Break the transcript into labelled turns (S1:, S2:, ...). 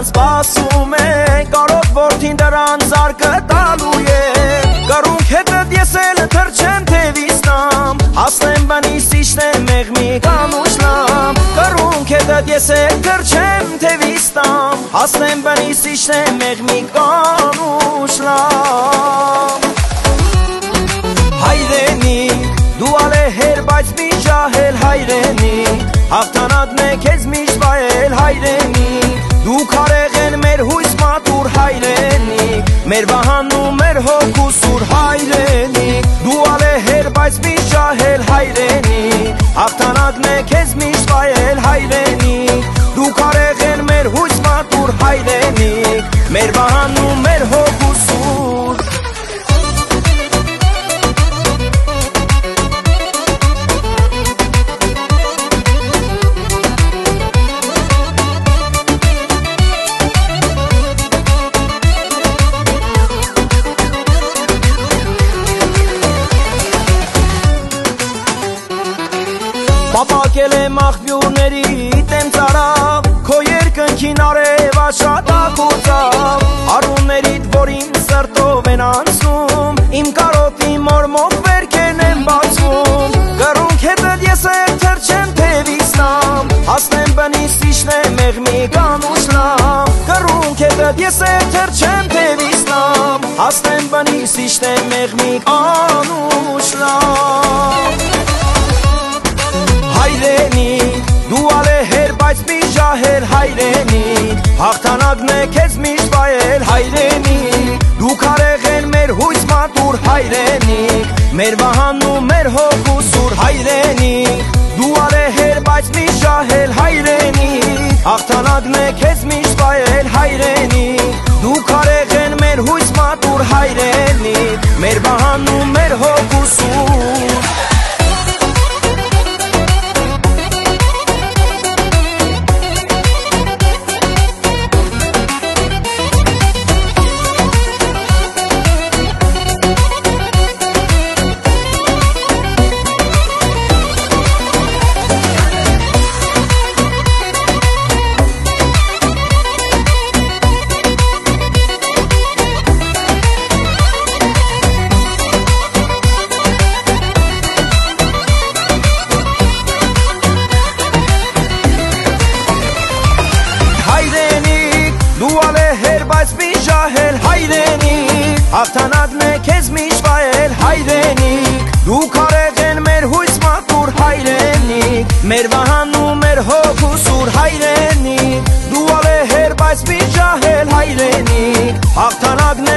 S1: նրան սպասում է, կարոտ որդին դրան զարկը տալու է, կռունք հետդ ես էլ թրջեմ թևիստամ, հասնեմ բնիս իշնեմ մեղմի կանուշլամ, կռունք հետդ ես էլ թրջեմ թևիստամ, հասնեմ բնիս իշնեմ մեղմի կանուշլամ։ Հայրենի, դու ալեհեր, բայց մի ջահել հայրենի, հաղթանակն է քեզ միշտ վայել հայրենի, դու քարեղ են մեր հույս մատուր հայրենի, մեր վահանն ու մեր հոգու սուր հայրենի, դու ալեհեր, բայց մի ջահել հայրենի, հաղթանակն է քեզ միշտ վայել հայրենի, դու քարեղ են մեր հույս մատուր հայրենի, մեր վահանն ու մեր հոգու սուր։ Պապակել եմ աղբյուրների տեմ ծարավ, քո երկնքին արև աշատակ ու ծավ, արուններիդ, որ իմ սրտով են անցնում, իմ կարոտի մորմով վերքեն եմ բացվում, կռունք հետդ ես էլ թրջեմ թևիստամ, հասնեմ բնիս իշնեմ մեղմի կանուշլամ, կռունք հետդ ես էլ թրջեմ թևիստամ, հասնեմ բնիս իշնեմ մեղմի կանուշլամ։ Հայրենի, դու ալեհեր, բայց մի ջահել հայրենի, հաղթանակն է քեզ միշտ վայել հայրենի, դու քարեղ են մեր հույս մատուր հայրենի, մեր վահանն ու մեր հոգու սուր հայրենի, դու ալեհեր, բայց մի ջահել հայրենի, հաղթանակն է քեզ միշտ վայել հայրենի, դու քարեղ են մեր հույս մատուր հայրենի, մեր վահանն ու մեր հոգու սուր։ Հաղթանակն է քեզ միշտ վայել հայրենիք, դու քարեղ են մեր հույս մատուր հայրենիք, մեր վահանն ու մեր հոգու սուր հայրենիք, դու ալեհեր, բայց մի ջահել հայրենիք, հաղթանակն